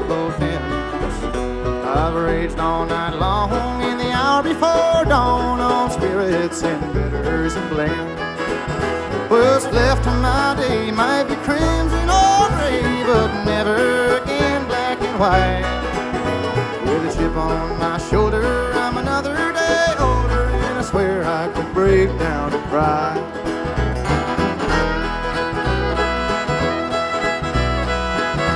both ends. I've raged all night long in the hour before dawn on spirits and bitters and blends. What's left of my day might be crimson or gray, but never again black and white. With a chip on my shoulder, I'm another day older, and I swear I could break down and cry.